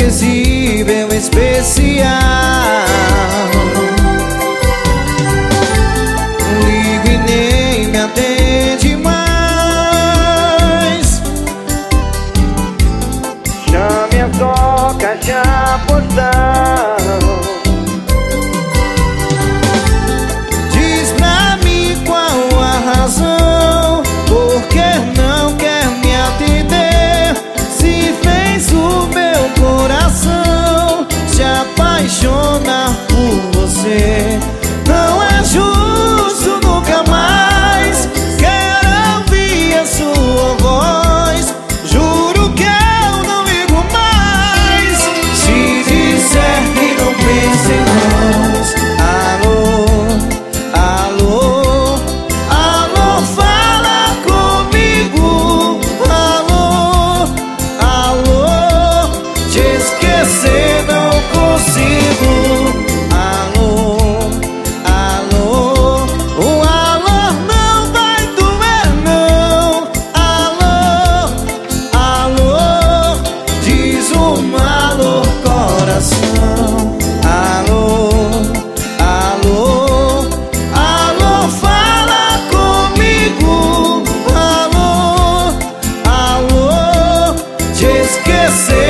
inesquecível, especial. Ligo e nem me atende mais. Chame a sua caixa postal. Diz pra mim qual a razão, por que não quer me atender? Se fez o meu coração se apaixonar por você. Não é justo, nunca mais quero ouvir a sua voz. Juro que eu não ligo mais. Se disser que não pensa em nós. Alô, alô, alô, fala comigo. Alô, alô, te esquecer não consigo. Alô, alô, o alô não vai doer não. Alô, alô, diz um alô coração. Alô, alô, alô, fala comigo. Alô, alô, te esquecer